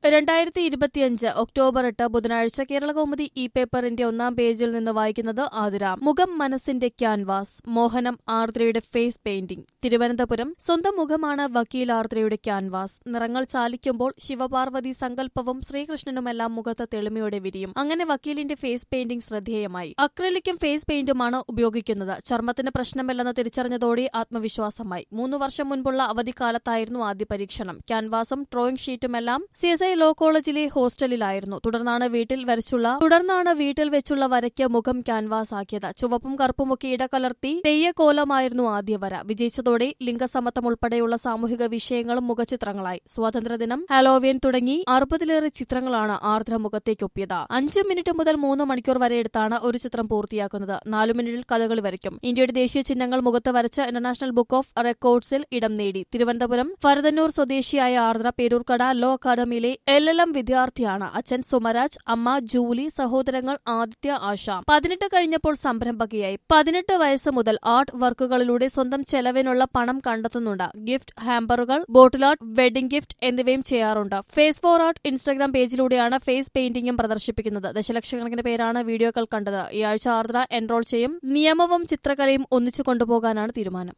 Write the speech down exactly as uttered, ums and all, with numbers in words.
രണ്ടായിരത്തി ഇരുപത്തിയഞ്ച് ഒക്ടോബർ എട്ട് ബുധനാഴ്ച കേരളകൗമുദി ഇ പേപ്പറിന്റെ ഒന്നാം പേജിൽ നിന്ന് വായിക്കുന്നത് ആതിര. മുഖം മനസ്സിന്റെ ക്യാൻവാസ്. മോഹനം ആർദ്രയുടെ ഫേസ് പെയിന്റിംഗ്. തിരുവനന്തപുരം. സ്വന്തം മുഖമാണ് വക്കീൽ ആർദ്രയുടെ ക്യാൻവാസ്. നിറങ്ങൾ ചാലിക്കുമ്പോൾ ശിവപാർവതി സങ്കല്പവും ശ്രീകൃഷ്ണനുമെല്ലാം മുഖത്ത് തെളിമയോടെ വിരിയും. അങ്ങനെ വക്കീലിന്റെ ഫേസ് പെയിന്റിംഗ് ശ്രദ്ധേയമായി. അക്രിലിക്കും ഫേസ് പെയിന്റുമാണ് ഉപയോഗിക്കുന്നത്. ചർമ്മത്തിന് പ്രശ്നമില്ലെന്ന് തിരിച്ചറിഞ്ഞതോടെ ആത്മവിശ്വാസമായി. മൂന്നു വർഷം മുൻപുള്ള അവധിക്കാലത്തായിരുന്നു ആദ്യ പരീക്ഷണം. ക്യാൻവാസും ഡ്രോയിംഗ് ഷീറ്റുമെല്ലാം സി എസ് ഐ ലോ കോളേജിലെ ഹോസ്റ്റലിലായിരുന്നു. തുടർന്നാണ് വീട്ടിൽ വരച്ചുള്ള തുടർന്നാണ് വീട്ടിൽ വെച്ചുള്ള വരയ്ക്ക് മുഖം ക്യാൻവാസ് ആക്കിയത്. ചുവപ്പും കറുപ്പുമൊക്കെ ഇടകലർത്തി തെയ്യക്കോലമായിരുന്നു ആദ്യ വര. വിജയിച്ചതോടെ ലിംഗസമത്വം ഉൾപ്പെടെയുള്ള സാമൂഹിക വിഷയങ്ങളും മുഖചിത്രങ്ങളായി. സ്വാതന്ത്ര്യദിനം, ഹാലോവീൻ തുടങ്ങി അറുപതിലേറെ ചിത്രങ്ങളാണ് ആർദ്ര മുഖത്തേക്കൊപ്പിയത്. അഞ്ച് മിനിറ്റ് മുതൽ മൂന്ന് മണിക്കൂർ വരെ എടുത്താണ് ഒരു ചിത്രം പൂർത്തിയാക്കുന്നത്. നാലു മിനിറ്റിൽ കഥകളി വരയ്ക്കും. ഇന്ത്യയുടെ ദേശീയ ചിഹ്നങ്ങൾ മുഖത്ത് വരച്ച് ഇന്റർനാഷണൽ ബുക്ക് ഓഫ് റെക്കോർഡ്സിൽ ഇടം നേടി. തിരുവനന്തപുരം ഫരദന്നൂർ സ്വദേശിയായ ആർദ്ര പേരൂർക്കട ലോ അക്കാദമിയിലെ എൽ എൽ എം വിദ്യാർത്ഥിയാണ്. അച്ഛൻ സുമരാജ്, അമ്മ ജൂലി, സഹോദരങ്ങൾ ആദിത്യ, ആശ. പതിനെട്ട് കഴിഞ്ഞപ്പോൾ സംരംഭകയായി. പതിനെട്ട് വയസ്സ് മുതൽ ആർട്ട് വർക്കുകളിലൂടെ സ്വന്തം ചെലവിനുള്ള പണം കണ്ടെത്തുന്നുണ്ട്. ഗിഫ്റ്റ് ഹാമ്പറുകൾ, ബോട്ടിൽ ആർട്ട്, വെഡിംഗ് ഗിഫ്റ്റ് എന്നിവയും ചെയ്യാറുണ്ട്. ഫേസ് ഫോർ ആർട്ട് ഇൻസ്റ്റഗ്രാം പേജിലൂടെയാണ് ഫേസ് പെയിന്റിംഗും പ്രദർശിപ്പിക്കുന്നത്. ദശലക്ഷക്കണക്കിന് പേരാണ് വീഡിയോകൾ കണ്ടത്. ഈ ആഴ്ച ആർദ്ര എൻറോൾ ചെയ്യും. നിയമവും ചിത്രകലയും ഒന്നിച്ചു കൊണ്ടുപോകാനാണ് തീരുമാനം.